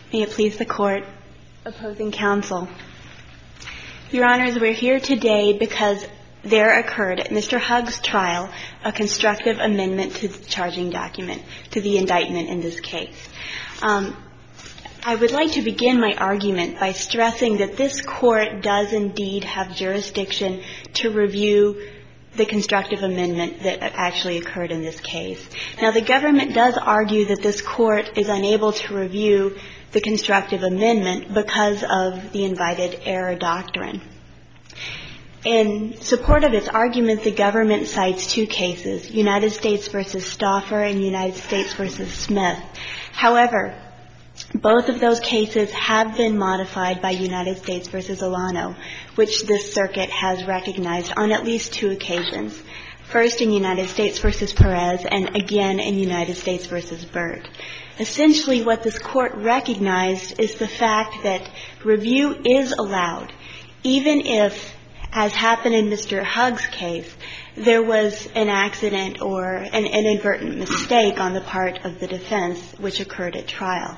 May it please the Court, opposing counsel. Your Honors, we're here today because there occurred at Mr. Huggs' trial a constructive amendment to the charging document, to the indictment in this case. I would like to begin my argument by stressing that this Court does indeed have jurisdiction to review the constructive amendment that actually occurred in this case. Now, the government does argue that this Court is unable to review the constructive amendment because of the invited error doctrine. In support of its argument, the government cites two cases, United States v. Stauffer and United States v. Smith. However, both of those cases have been modified by United States v. Olano, which this circuit has recognized on at least two occasions, first in United States v. Perez and again in United States v. Burt. Essentially, what this Court recognized is the fact that review is allowed, even if, as happened in Mr. Huggs' case, there was an accident or an inadvertent mistake on the part of the defense which occurred at trial.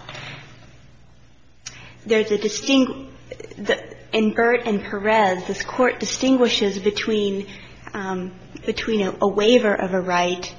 There's in Burt and Perez, this Court distinguishes between a waiver of a right,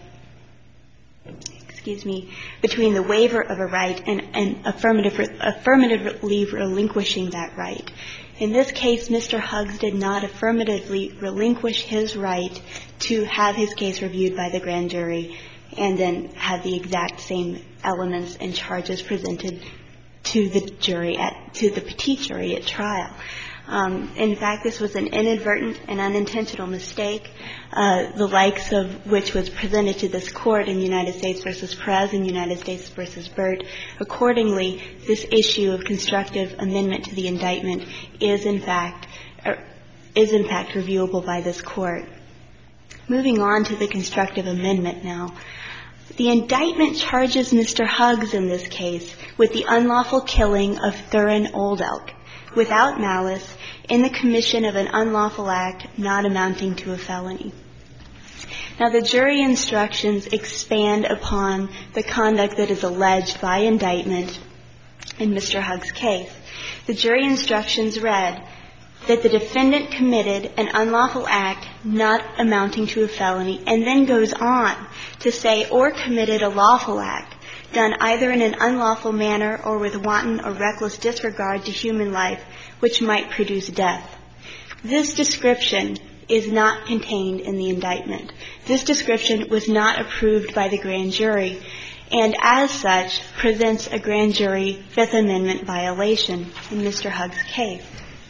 between the waiver of a right and affirmatively relinquishing that right. In this case, Mr. Huggs did not affirmatively relinquish his right to have his case reviewed by the grand jury and then have the exact same elements and charges presented to the jury to the petite jury at trial. In fact, this was an inadvertent and unintentional mistake, the likes of which was presented to this Court in United States v. Perez and United States v. Burt. Accordingly, this issue of constructive amendment to the indictment is in fact reviewable by this Court. Moving on to the constructive amendment now. The indictment charges Mr. Huggs in this case with the unlawful killing of Thurin Oldelk without malice in the commission of an unlawful act not amounting to a felony. Now, the jury instructions expand upon the conduct that is alleged by indictment in Mr. Huggs' case. The jury instructions read that the defendant committed an unlawful act not amounting to a felony, and then goes on to say, or committed a lawful act done either in an unlawful manner or with wanton or reckless disregard to human life, which might produce death. This description is not contained in the indictment. This description was not approved by the grand jury, and as such presents a grand jury Fifth Amendment violation in Mr. Huggs' case.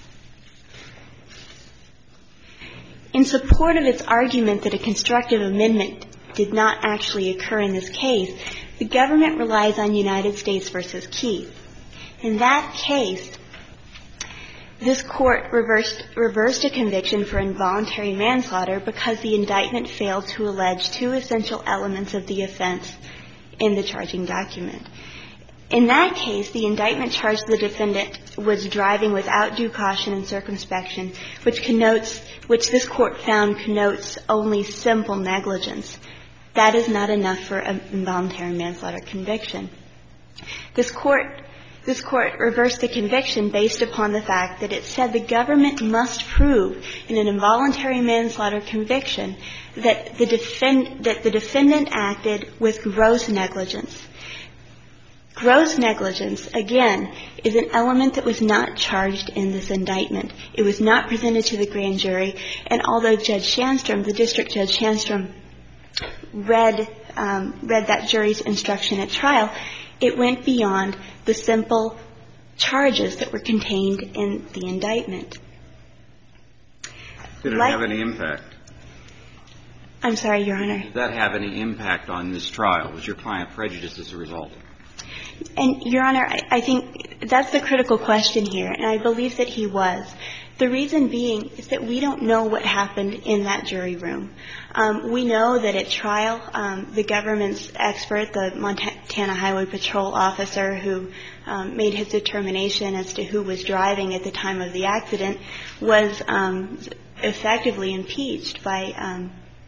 In support of its argument that a constructive amendment did not actually occur in this case, the government relies on United States v. Keith. In that case, this Court reversed a conviction for involuntary manslaughter because the indictment failed to allege two essential elements of the offense in the charging document. In that case, the indictment charged the defendant was driving without due caution and circumspection, which this Court found connotes only simple negligence. That is not enough for an involuntary manslaughter conviction. This Court reversed the conviction based upon the fact that it said the government must prove in an involuntary manslaughter conviction that the defendant acted with gross negligence. Gross negligence, again, is an element that was not charged in this indictment. It was not presented to the grand jury, and although Judge Shandstrom, the district Judge Shandstrom, read that jury's instruction at trial, it went beyond the simple charges that were contained in the indictment. Did it have any impact? I'm sorry, Your Honor. Did that have any impact on this trial? Was your client prejudiced as a result? And, Your Honor, I think that's the critical question here, and I believe that he was. The reason being is that we don't know what happened in that jury room. We know that at trial, the government's expert, the Montana Highway Patrol officer who made his determination as to who was driving at the time of the accident, was effectively impeached by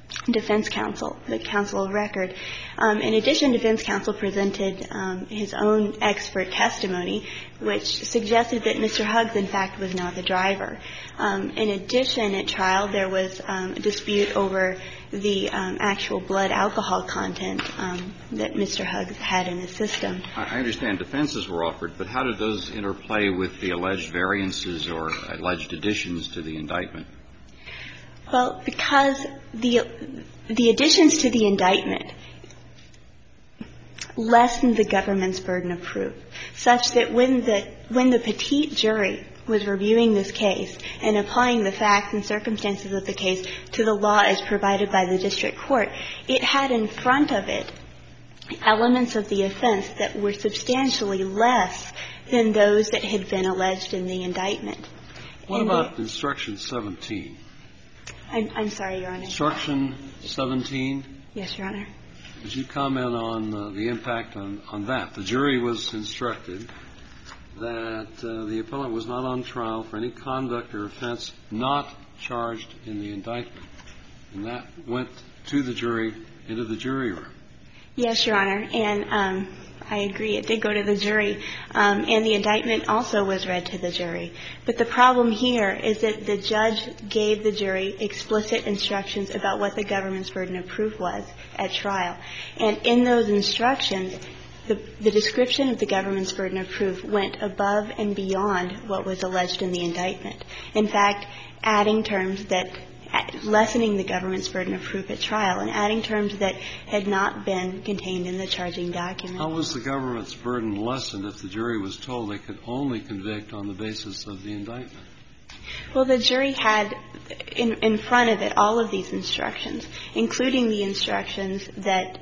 defense counsel, the counsel of record. In addition, defense counsel presented his own expert testimony, which suggested that Mr. Huggs, in fact, was not the driver. In addition, at trial, there was a dispute over the actual blood alcohol content that Mr. Huggs had in his system. I understand defenses were offered, but how did those interplay with the alleged variances or alleged additions to the indictment? Well, because the additions to the indictment lessened the government's burden of proof, such that when the petite jury was reviewing this case and applying the facts and circumstances of the case to the law as provided by the district court, it had in front of it elements of the offense that were substantially less than those that had been alleged in the indictment. What about Instruction 17? I'm sorry, Your Honor. Instruction 17? Yes, Your Honor. Would you comment on the impact on that? The jury was instructed that the appellant was not on trial for any conduct or offense not charged in the indictment, and that went to the jury, into the jury room. Yes, Your Honor, and I agree. It did go to the jury, and the indictment also was read to the jury. But the problem here is that the judge gave the jury explicit instructions about what the government's burden of proof was at trial. And in those instructions, the description of the government's burden of proof went above and beyond what was alleged in the indictment. In fact, adding terms that lessening the government's burden of proof at trial and adding terms that had not been contained in the charging document. How was the government's burden lessened if the jury was told they could only convict on the basis of the indictment? Well, the jury had in front of it all of these instructions, including the instructions that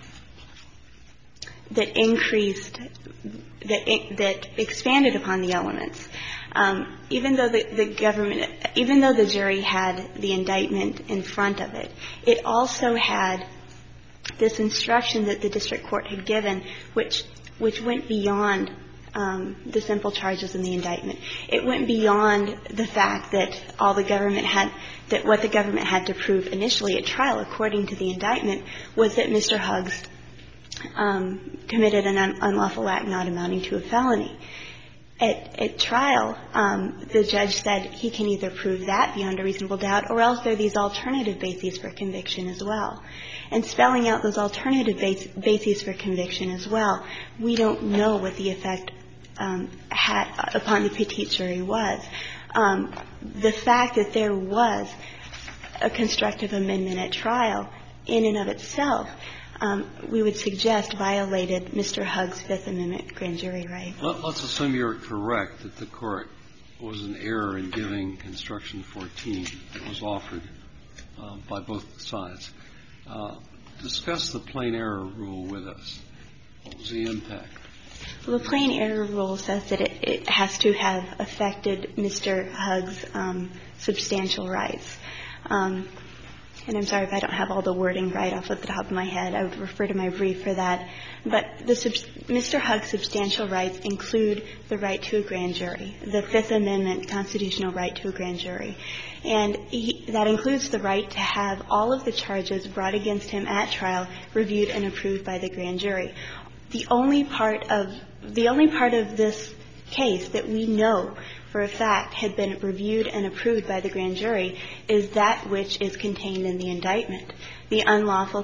increased, that expanded upon the elements. Even though the jury had the indictment in front of it, it also had this instruction that the district court had given, which went beyond the simple charges in the indictment. It went beyond the fact that all the government had, that what the government had to prove initially at trial, according to the indictment, was that Mr. Huggs committed an unlawful act not amounting to a felony. At trial, the judge said he can either prove that beyond a reasonable doubt or else there are these alternative bases for conviction as well. And spelling out those alternative bases for conviction as well, we don't know what the effect had upon the petite jury was. The fact that there was a constructive amendment at trial in and of itself, we would suggest violated Mr. Huggs' Fifth Amendment grand jury right. Let's assume you're correct that the court was in error in giving Instruction 14 that was offered by both sides. Discuss the plain error rule with us. What was the impact? Well, the plain error rule says that it has to have affected Mr. Huggs' substantial rights. And I'm sorry if I don't have all the wording right off the top of my head. I would refer to my brief for that. But Mr. Huggs' substantial rights include the right to a grand jury, the Fifth Amendment constitutional right to a grand jury. And that includes the right to have all of the charges brought against him at trial reviewed and approved by the grand jury. The only part of this case that we know for a fact had been reviewed and approved by the grand jury is that which is contained in the indictment. The unlawful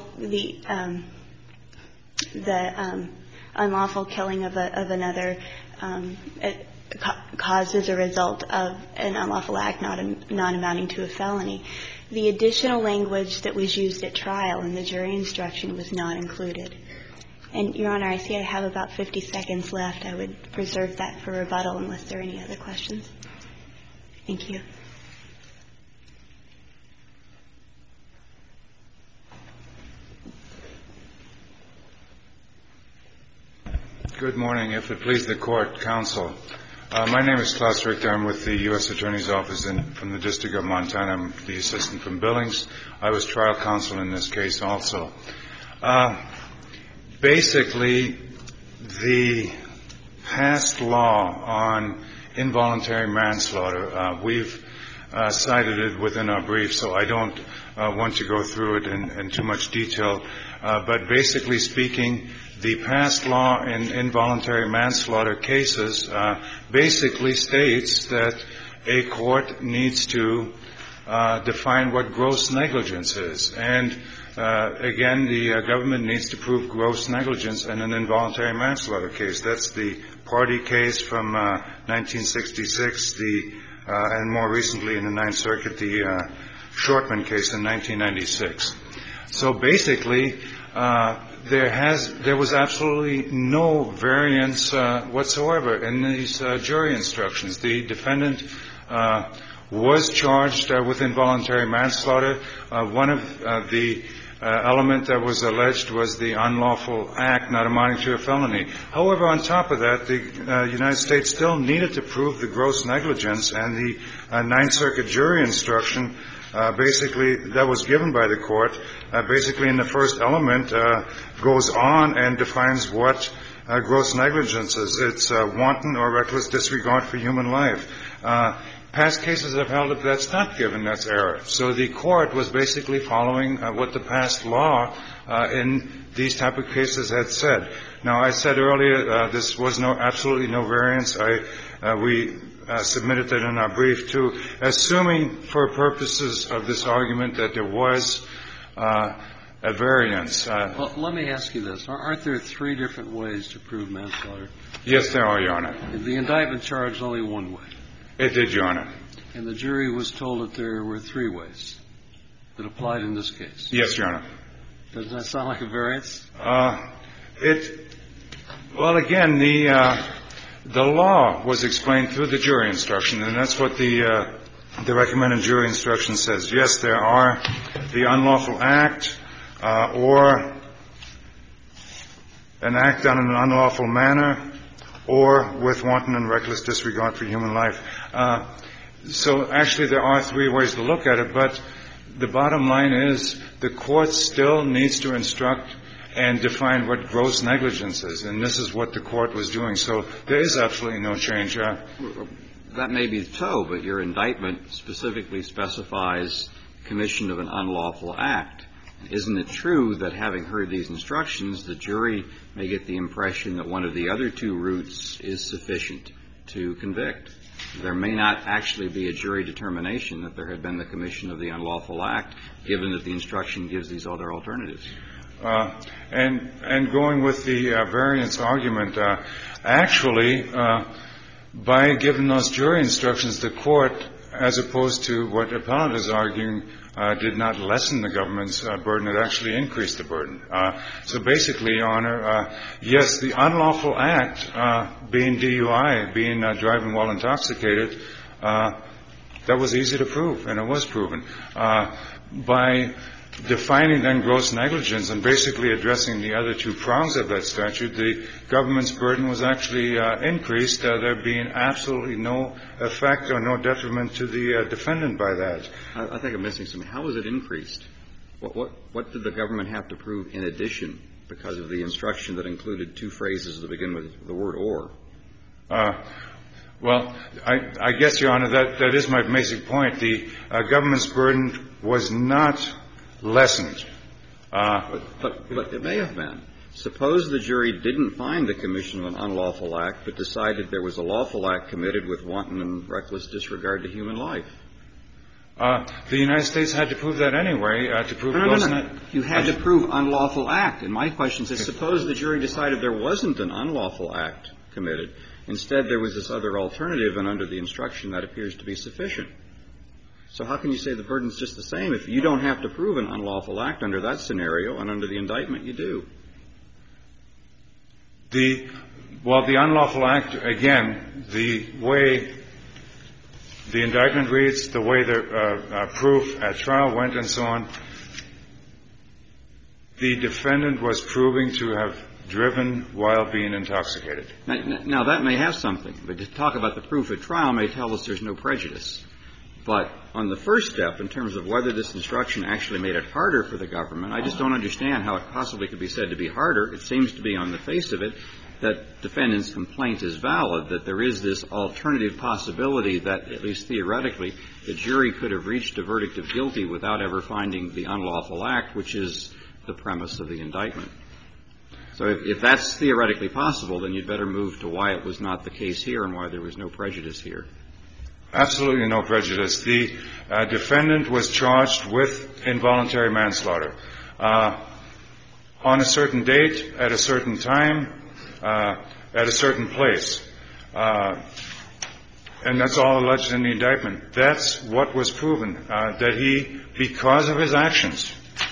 killing of another caused as a result of an unlawful act not amounting to a felony. The additional language that was used at trial in the jury instruction was not included. And, Your Honor, I see I have about 50 seconds left. I would reserve that for rebuttal unless there are any other questions. Thank you. Good morning. If it please the Court, Counsel. My name is Klaus Richter. I'm with the U.S. Attorney's Office from the District of Montana. I'm the assistant from Billings. I was trial counsel in this case also. Basically, the past law on involuntary manslaughter, we've cited it within our brief, so I don't want to go through it in too much detail. But basically speaking, the past law in involuntary manslaughter cases basically states that a court needs to define what gross negligence is. And again, the government needs to prove gross negligence in an involuntary manslaughter case. That's the Party case from 1966, and more recently in the Ninth Circuit, the Shortman case in 1996. So basically, there was absolutely no variance whatsoever in these jury instructions. The defendant was charged with involuntary manslaughter. One of the element that was alleged was the unlawful act not amounting to a felony. However, on top of that, the United States still needed to prove the gross negligence, and the Ninth Circuit jury instruction basically that was given by the court basically in the first element goes on and defines what gross negligence is. It's wanton or reckless disregard for human life. Past cases have held that that's not given, that's error. So the court was basically following what the past law in these type of cases had said. Now, I said earlier this was absolutely no variance. We submitted that in our brief, too. Assuming for purposes of this argument that there was a variance. Well, let me ask you this. Aren't there three different ways to prove manslaughter? Yes, there are, Your Honor. The indictment charged only one way. It did, Your Honor. And the jury was told that there were three ways that applied in this case. Yes, Your Honor. Doesn't that sound like a variance? Well, again, the law was explained through the jury instruction, and that's what the recommended jury instruction says. Yes, there are the unlawful act or an act done in an unlawful manner or with wanton and reckless disregard for human life. So actually there are three ways to look at it, but the bottom line is the court still needs to instruct and define what gross negligence is, and this is what the court was doing. So there is absolutely no change. That may be so, but your indictment specifically specifies commission of an unlawful act. Isn't it true that having heard these instructions, the jury may get the impression that one of the other two routes is sufficient to convict? There may not actually be a jury determination that there had been the commission of the unlawful act, given that the instruction gives these other alternatives. And going with the variance argument, actually, by giving those jury instructions, the court, as opposed to what the appellant is arguing, did not lessen the government's burden. It actually increased the burden. So basically, Your Honor, yes, the unlawful act, being DUI, being driving while intoxicated, that was easy to prove, and it was proven. By defining then gross negligence and basically addressing the other two prongs of that statute, the government's burden was actually increased, there being absolutely no effect or no detriment to the defendant by that. I think I'm missing something. How was it increased? What did the government have to prove in addition because of the instruction that included two phrases that begin with the word or? Well, I guess, Your Honor, that is my basic point. The government's burden was not lessened. But it may have been. Suppose the jury didn't find the commission of an unlawful act, but decided there was a lawful act committed with wanton and reckless disregard to human life. The United States had to prove that anyway, to prove No. You had to prove unlawful act. And my question is, suppose the jury decided there wasn't an unlawful act committed. Instead, there was this other alternative, and under the instruction, that appears to be sufficient. So how can you say the burden's just the same if you don't have to prove an unlawful act under that scenario, and under the indictment you do? The unlawful act, again, the way the indictment reads, the way the proof at trial went and so on, the defendant was proving to have driven while being intoxicated. Now, that may have something, but to talk about the proof at trial may tell us there's no prejudice. But on the first step, in terms of whether this instruction actually made it harder for the government, I just don't understand how it possibly could be said to be harder. It seems to be on the face of it that defendant's complaint is valid, that there is this alternative possibility that, at least theoretically, the jury could have reached a verdict of guilty without ever finding the unlawful act, which is the premise of the indictment. So if that's theoretically possible, then you'd better move to why it was not the case here and why there was no prejudice here. Absolutely no prejudice. The defendant was charged with involuntary manslaughter. On a certain date, at a certain time, at a certain place. And that's all alleged in the indictment. That's what was proven, that he, because of his actions,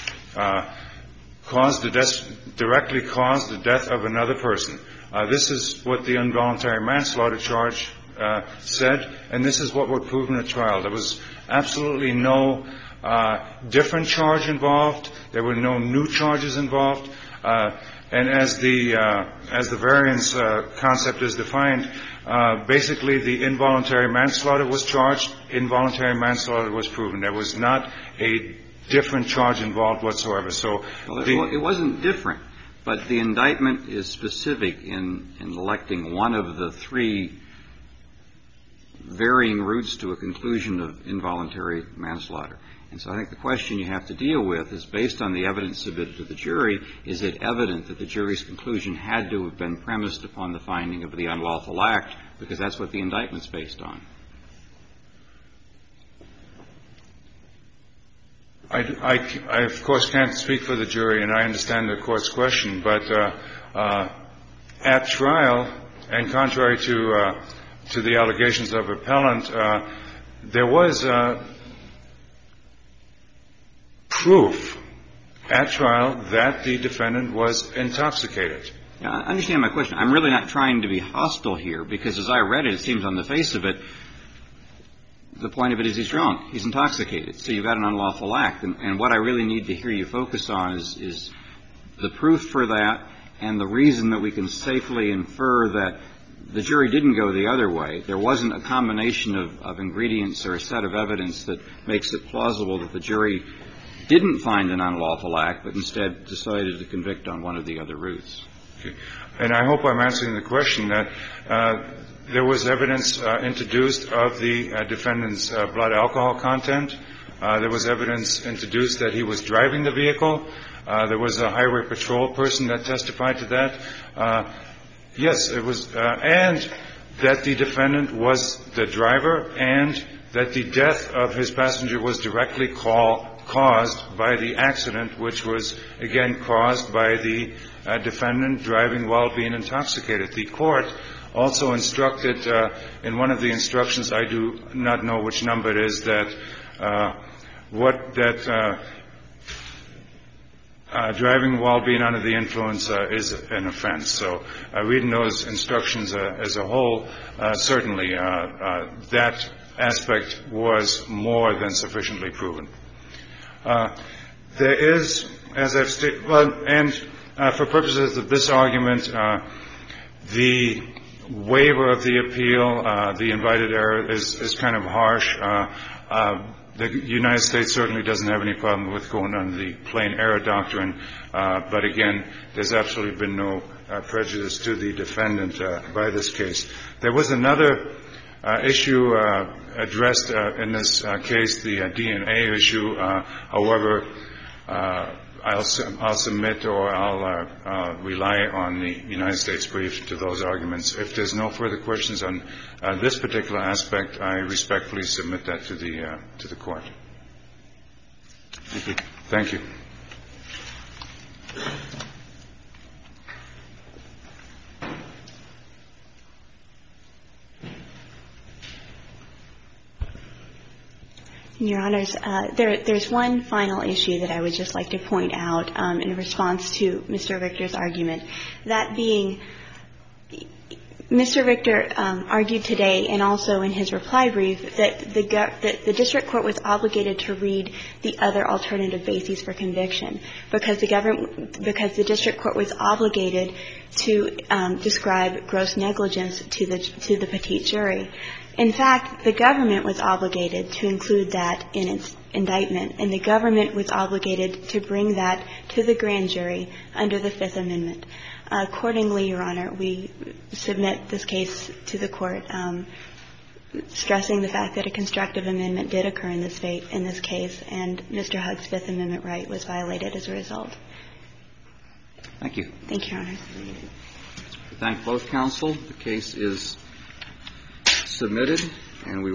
directly caused the death of another person. This is what the involuntary manslaughter charge said, and this is what was proven at trial. There was absolutely no different charge involved. There were no new charges involved. And as the variance concept is defined, basically the involuntary manslaughter was charged, involuntary manslaughter was proven. There was not a different charge involved whatsoever. So it wasn't different, but the indictment is specific in electing one of the three varying routes to a conclusion of involuntary manslaughter. And so I think the question you have to deal with is, based on the evidence submitted to the jury, is it evident that the jury's conclusion had to have been premised upon the finding of the unlawful act, because that's what the indictment's based on? I of course, can't speak for the jury, and I understand the Court's question, but at trial, and contrary to the allegations of appellant, there was proof at trial that the defendant was intoxicated. Now, I understand my question. I'm really not trying to be hostile here, because as I read it, it seems on the face of it, the point of it is he's drunk. He's intoxicated. So you've got an unlawful act. And what I really need to hear you focus on is the proof for that and the reason that we can safely infer that the jury didn't go the other way. There wasn't a combination of ingredients or a set of evidence that makes it plausible that the jury didn't find an unlawful act, but instead decided to convict on one of the other routes. Okay. And I hope I'm answering the question that there was evidence introduced of the defendant's blood alcohol content. There was evidence introduced that he was driving the vehicle. There was a highway patrol person that testified to that. Yes, it was, and that the defendant was the driver, and that the death of his passenger was directly caused by the accident, which was, again, caused by the defendant driving while being intoxicated. The Court also instructed, in one of the instructions, I do not know which number it is, that driving while being under the influence is an offense. So reading those instructions as a whole, certainly that aspect was more than sufficiently proven. There is, as I've stated, and for purposes of this argument, the waiver of the appeal, the invited error, is kind of harsh. The United States certainly doesn't have any problem with going under the plain error doctrine, but again, there's absolutely been no prejudice to the defendant by this case. There was another issue addressed in this case, the DNA issue. However, I'll submit, or I'll rely on the United States brief to those arguments. If there's no further questions on this particular aspect, I respectfully submit that to the Court. Thank you. Thank you. Your Honors, there's one final issue that I would just like to point out in response to Mr. Richter's argument. That being, Mr. Richter argued today and also in his reply brief that the district court was obligated to read the other alternative bases for conviction because the district court was obligated to describe gross negligence to the petite jury. In fact, the government was obligated to include that in its indictment, and the government was obligated to bring that to the grand jury under the Fifth Amendment. Accordingly, Your Honor, we submit this case to the Court, stressing the fact that a constructive amendment did occur in this case, and Mr. Hugg's Fifth Amendment right was violated as a result. Thank you. Thank you, Your Honor. I thank both counsel. The case is submitted, and we will